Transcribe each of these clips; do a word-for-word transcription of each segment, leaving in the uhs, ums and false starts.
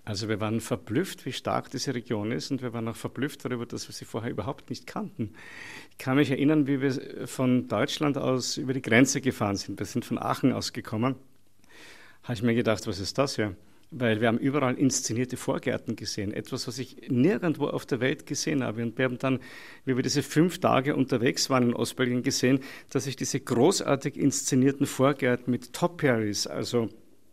Also wir waren verblüfft, wie stark diese Region ist und wir waren auch verblüfft darüber, dass wir sie vorher überhaupt nicht kannten. Ich kann mich erinnern, wie wir von Deutschland aus über die Grenze gefahren sind. Wir sind von Aachen ausgekommen. Habe ich mir gedacht, was ist das hier? Weil wir haben überall inszenierte Vorgärten gesehen. Etwas, was ich nirgendwo auf der Welt gesehen habe. Und wir haben dann, wie wir diese fünf Tage unterwegs waren in Ostbelgien, gesehen, dass sich diese großartig inszenierten Vorgärten mit Topiaries, also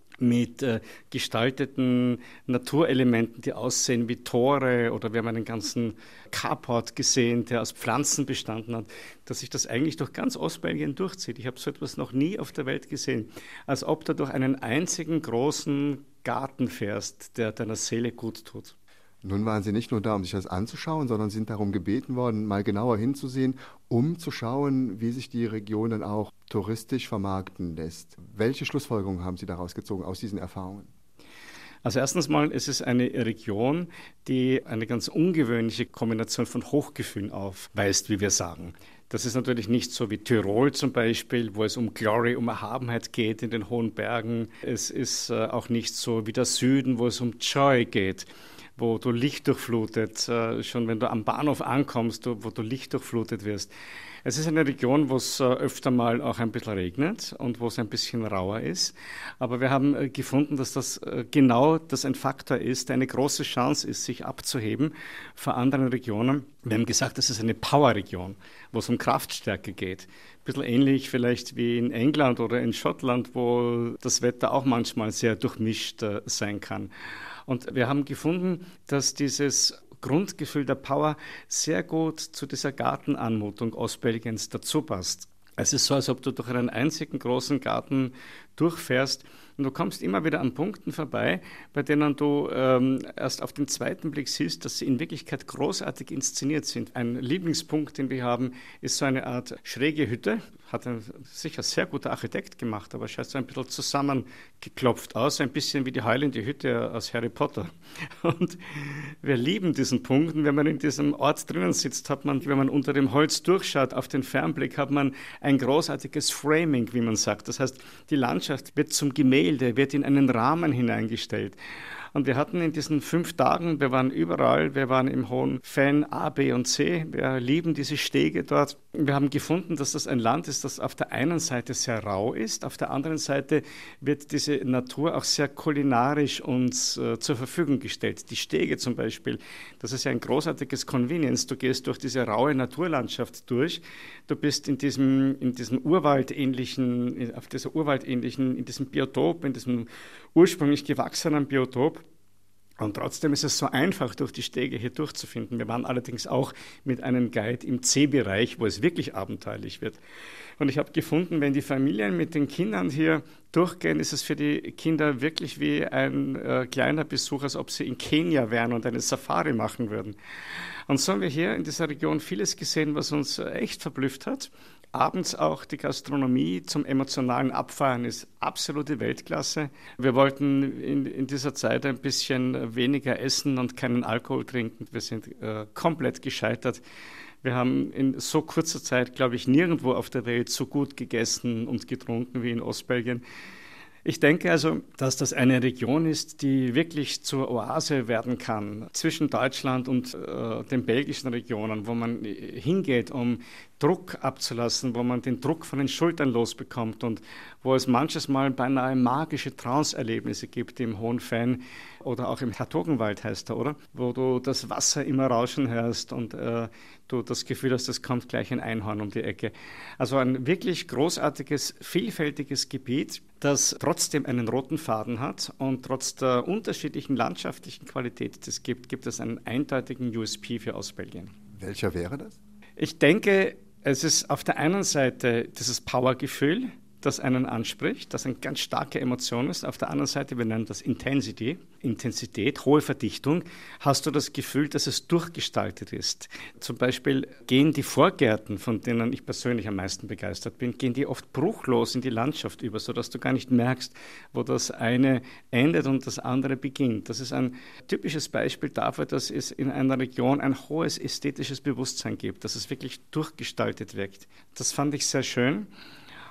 mit äh, gestalteten Naturelementen, die aussehen wie Tore, oder wir haben einen ganzen Carport gesehen, der aus Pflanzen bestanden hat, dass sich das eigentlich durch ganz Ostbelgien durchzieht. Ich habe so etwas noch nie auf der Welt gesehen, als ob du durch einen einzigen großen Garten fährst, der deiner Seele gut tut. Nun waren Sie nicht nur da, um sich das anzuschauen, sondern sind darum gebeten worden, mal genauer hinzusehen, um zu schauen, wie sich die Region dann auch touristisch vermarkten lässt. Welche Schlussfolgerungen haben Sie daraus gezogen aus diesen Erfahrungen? Also erstens mal ist es eine Region, die eine ganz ungewöhnliche Kombination von Hochgefühlen aufweist, wie wir sagen. Das ist natürlich nicht so wie Tirol zum Beispiel, wo es um Glory, um Erhabenheit geht in den hohen Bergen. Es ist äh, auch nicht so wie der Süden, wo es um Joy geht, wo du lichtdurchflutet, äh, schon wenn du am Bahnhof ankommst, du, wo du lichtdurchflutet wirst. Es ist eine Region, wo es äh, öfter mal auch ein bisschen regnet und wo es ein bisschen rauer ist. Aber wir haben äh, gefunden, dass das äh, genau das ein Faktor ist, der eine große Chance ist, sich abzuheben vor anderen Regionen. Wir haben gesagt, das ist eine Power-Region, wo es um Kraftstärke geht. Ein bisschen ähnlich vielleicht wie in England oder in Schottland, wo das Wetter auch manchmal sehr durchmischt äh, sein kann. Und wir haben gefunden, dass dieses Grundgefühl der Power sehr gut zu dieser Gartenanmutung Ostbelgiens dazu passt. Es ist so, als ob du durch einen einzigen großen Garten durchfährst und du kommst immer wieder an Punkten vorbei, bei denen du ähm, erst auf den zweiten Blick siehst, dass sie in Wirklichkeit großartig inszeniert sind. Ein Lieblingspunkt, den wir haben, ist so eine Art schräge Hütte. Hat ein sicher sehr guter Architekt gemacht, aber schaut so ein bisschen zusammengeklopft aus, ein bisschen wie die heulende Hütte aus Harry Potter. Und wir lieben diesen Punkt. Und wenn man in diesem Ort drinnen sitzt, hat man, wenn man unter dem Holz durchschaut, auf den Fernblick, hat man ein großartiges Framing, wie man sagt. Das heißt, die Landschaft wird zum Gemälde, wird in einen Rahmen hineingestellt. Und wir hatten in diesen fünf Tagen, wir waren überall, wir waren im Hohen Fan A, B und C, wir lieben diese Stege dort. Wir haben gefunden, dass das ein Land ist, das auf der einen Seite sehr rau ist, auf der anderen Seite wird diese Natur auch sehr kulinarisch uns äh, zur Verfügung gestellt. Die Stege zum Beispiel, das ist ja ein großartiges Convenience. Du gehst durch diese raue Naturlandschaft durch, du bist in diesem, in diesem urwaldähnlichen, auf dieser urwaldähnlichen, in diesem Biotop, in diesem ursprünglich gewachsenen Biotop. Und trotzdem ist es so einfach, durch die Stege hier durchzufinden. Wir waren allerdings auch mit einem Guide im C-Bereich, wo es wirklich abenteuerlich wird. Und ich habe gefunden, wenn die Familien mit den Kindern hier durchgehen, ist es für die Kinder wirklich wie ein äh, kleiner Besuch, als ob sie in Kenia wären und eine Safari machen würden. Und so haben wir hier in dieser Region vieles gesehen, was uns echt verblüfft hat. Abends auch die Gastronomie zum emotionalen Abfeiern ist absolute Weltklasse. Wir wollten in, in dieser Zeit ein bisschen weniger essen und keinen Alkohol trinken. Wir sind äh, komplett gescheitert. Wir haben in so kurzer Zeit, glaube ich, nirgendwo auf der Welt so gut gegessen und getrunken wie in Ostbelgien. Ich denke also, dass das eine Region ist, die wirklich zur Oase werden kann zwischen Deutschland und äh, den belgischen Regionen, wo man hingeht, um Druck abzulassen, wo man den Druck von den Schultern losbekommt und wo es manches Mal beinahe magische Trance-Erlebnisse gibt im Hohen Fan oder auch im Hertogenwald heißt er, oder? Wo du das Wasser immer rauschen hörst und äh, du das Gefühl hast, es kommt gleich ein Einhorn um die Ecke. Also ein wirklich großartiges, vielfältiges Gebiet, das trotzdem einen roten Faden hat und trotz der unterschiedlichen landschaftlichen Qualität, die es gibt, gibt es einen eindeutigen U S P für Ostbelgien. Welcher wäre das? Ich denke, es ist auf der einen Seite dieses Powergefühl, das einen anspricht, das eine ganz starke Emotion ist. Auf der anderen Seite, wir nennen das Intensity, Intensität, hohe Verdichtung, hast du das Gefühl, dass es durchgestaltet ist. Zum Beispiel gehen die Vorgärten, von denen ich persönlich am meisten begeistert bin, gehen die oft bruchlos in die Landschaft über, sodass du gar nicht merkst, wo das eine endet und das andere beginnt. Das ist ein typisches Beispiel dafür, dass es in einer Region ein hohes ästhetisches Bewusstsein gibt, dass es wirklich durchgestaltet wirkt. Das fand ich sehr schön.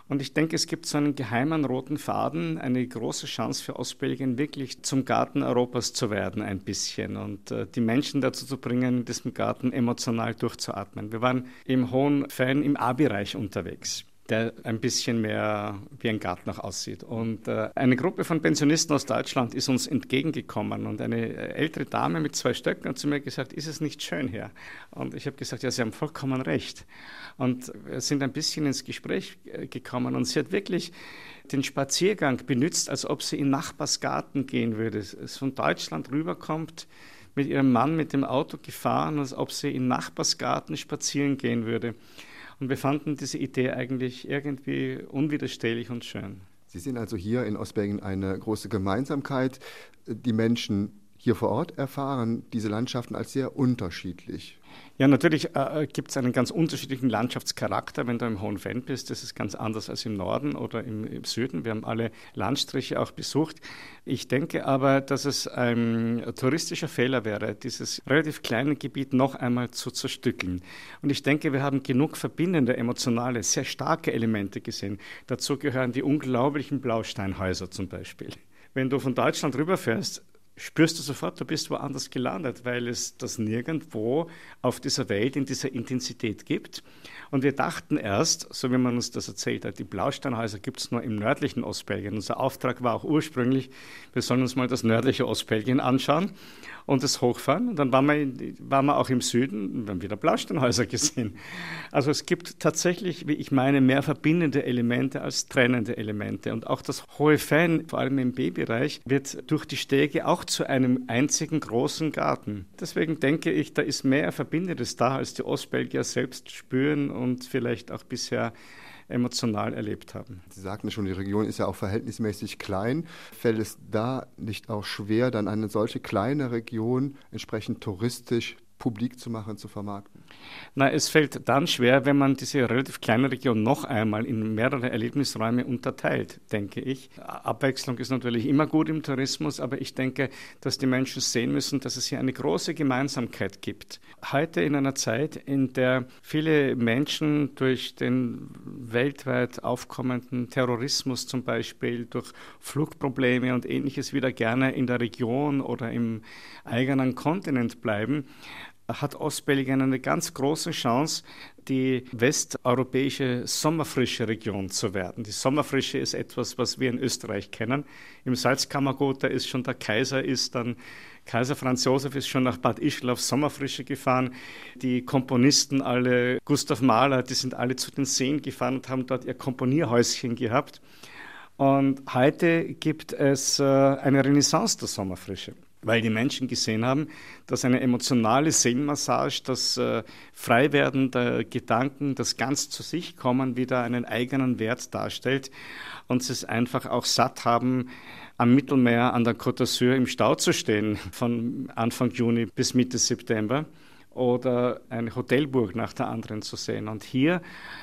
Und ich denke, es gibt so einen geheimen roten Faden, eine große Chance für Ostbelgien, wirklich zum Garten Europas zu werden ein bisschen und äh, die Menschen dazu zu bringen, in diesem Garten emotional durchzuatmen. Wir waren im Hohen Fan im A-Bereich unterwegs, der ein bisschen mehr wie ein Garten auch aussieht. Und äh, eine Gruppe von Pensionisten aus Deutschland ist uns entgegengekommen und eine ältere Dame mit zwei Stöcken hat zu mir gesagt, ist es nicht schön hier? Und ich habe gesagt, ja, Sie haben vollkommen recht. Und wir sind ein bisschen ins Gespräch gekommen und sie hat wirklich den Spaziergang benutzt, als ob sie in Nachbarsgarten gehen würde. Es von Deutschland rüberkommt, mit ihrem Mann mit dem Auto gefahren, als ob sie in Nachbarsgarten spazieren gehen würde. Und wir fanden diese Idee eigentlich irgendwie unwiderstehlich und schön. Sie sehen also hier in Ostbelgien eine große Gemeinsamkeit. Die Menschen hier vor Ort erfahren diese Landschaften als sehr unterschiedlich. Ja, natürlich äh, gibt es einen ganz unterschiedlichen Landschaftscharakter, wenn du im Hohen Venn bist. Das ist ganz anders als im Norden oder im, im Süden. Wir haben alle Landstriche auch besucht. Ich denke aber, dass es ein touristischer Fehler wäre, dieses relativ kleine Gebiet noch einmal zu zerstückeln. Und ich denke, wir haben genug verbindende, emotionale, sehr starke Elemente gesehen. Dazu gehören die unglaublichen Blausteinhäuser zum Beispiel. Wenn du von Deutschland rüberfährst, spürst du sofort, du bist woanders gelandet, weil es das nirgendwo auf dieser Welt in dieser Intensität gibt. Und wir dachten erst, so wie man uns das erzählt hat, die Blausteinhäuser gibt es nur im nördlichen Ostbelgien. Unser Auftrag war auch ursprünglich, wir sollen uns mal das nördliche Ostbelgien anschauen und das hochfahren. Und dann waren wir, waren wir auch im Süden und haben wieder Blausteinhäuser gesehen. Also es gibt tatsächlich, wie ich meine, mehr verbindende Elemente als trennende Elemente. Und auch das Hohe Venn, vor allem im B-Bereich, wird durch die Stege auch zu einem einzigen großen Garten. Deswegen denke ich, da ist mehr Verbindendes da, als die Ostbelgier selbst spüren und vielleicht auch bisher emotional erlebt haben. Sie sagten schon, die Region ist ja auch verhältnismäßig klein. Fällt es da nicht auch schwer, dann eine solche kleine Region entsprechend touristisch publik zu machen, zu vermarkten? Na, es fällt dann schwer, wenn man diese relativ kleine Region noch einmal in mehrere Erlebnisräume unterteilt, denke ich. Abwechslung ist natürlich immer gut im Tourismus, aber ich denke, dass die Menschen sehen müssen, dass es hier eine große Gemeinsamkeit gibt. Heute in einer Zeit, in der viele Menschen durch den weltweit aufkommenden Terrorismus zum Beispiel, durch Flugprobleme und Ähnliches wieder gerne in der Region oder im eigenen Kontinent bleiben, hat Ostbelgien eine ganz große Chance, die westeuropäische sommerfrische Region zu werden. Die Sommerfrische ist etwas, was wir in Österreich kennen. Im Salzkammergut, da ist schon der Kaiser, ist dann Kaiser Franz Josef ist schon nach Bad Ischl auf Sommerfrische gefahren. Die Komponisten alle, Gustav Mahler, die sind alle zu den Seen gefahren und haben dort ihr Komponierhäuschen gehabt. Und heute gibt es äh, eine Renaissance der Sommerfrische, weil die Menschen gesehen haben, dass eine emotionale Seelenmassage, das äh, Freiwerden der Gedanken, das ganz zu sich kommen, wieder einen eigenen Wert darstellt und sie es einfach auch satt haben, am Mittelmeer an der Côte d'Azur im Stau zu stehen, von Anfang Juni bis Mitte September oder eine Hotelburg nach der anderen zu sehen. Und hier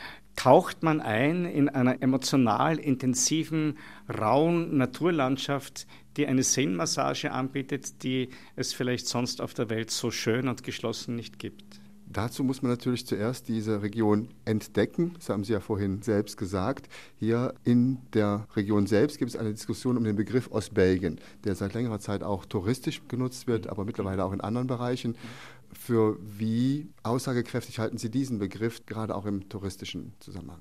taucht man ein in einer emotional intensiven, rauen Naturlandschaft, die eine Seelenmassage anbietet, die es vielleicht sonst auf der Welt so schön und geschlossen nicht gibt. Dazu muss man natürlich zuerst diese Region entdecken. Das haben Sie ja vorhin selbst gesagt. Hier in der Region selbst gibt es eine Diskussion um den Begriff Ostbelgien, der seit längerer Zeit auch touristisch genutzt wird, aber mittlerweile auch in anderen Bereichen. Für wie aussagekräftig halten Sie diesen Begriff, gerade auch im touristischen Zusammenhang?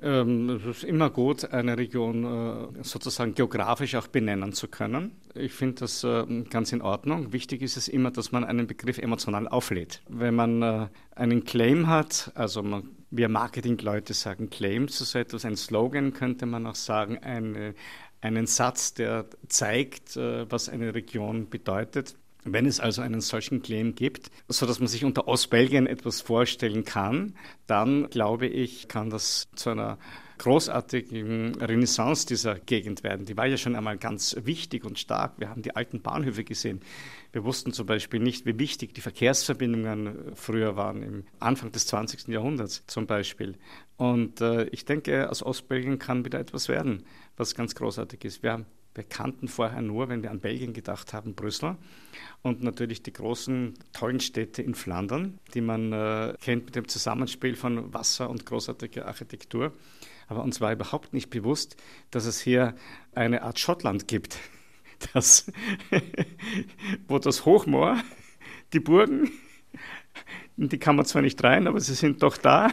Es ist immer gut, eine Region sozusagen geografisch auch benennen zu können. Ich finde das ganz in Ordnung. Wichtig ist es immer, dass man einen Begriff emotional auflädt. Wenn man einen Claim hat, also man, wir Marketingleute sagen Claim zu so etwas, ein Slogan könnte man auch sagen, eine, einen Satz, der zeigt, was eine Region bedeutet. Wenn es also einen solchen Claim gibt, sodass man sich unter Ostbelgien etwas vorstellen kann, dann glaube ich, kann das zu einer großartigen Renaissance dieser Gegend werden. Die war ja schon einmal ganz wichtig und stark. Wir haben die alten Bahnhöfe gesehen. Wir wussten zum Beispiel nicht, wie wichtig die Verkehrsverbindungen früher waren, im Anfang des zwanzigsten Jahrhunderts zum Beispiel. Und äh, ich denke, aus Ostbelgien kann wieder etwas werden, was ganz großartig ist. Wir Wir kannten vorher nur, wenn wir an Belgien gedacht haben, Brüssel und natürlich die großen, tollen Städte in Flandern, die man äh, kennt mit dem Zusammenspiel von Wasser und großartiger Architektur. Aber uns war überhaupt nicht bewusst, dass es hier eine Art Schottland gibt, das, wo das Hochmoor, die Burgen, in die kann man zwar nicht rein, aber sie sind doch da,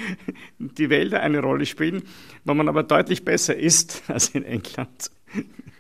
die Wälder eine Rolle spielen, wo man aber deutlich besser ist als in England.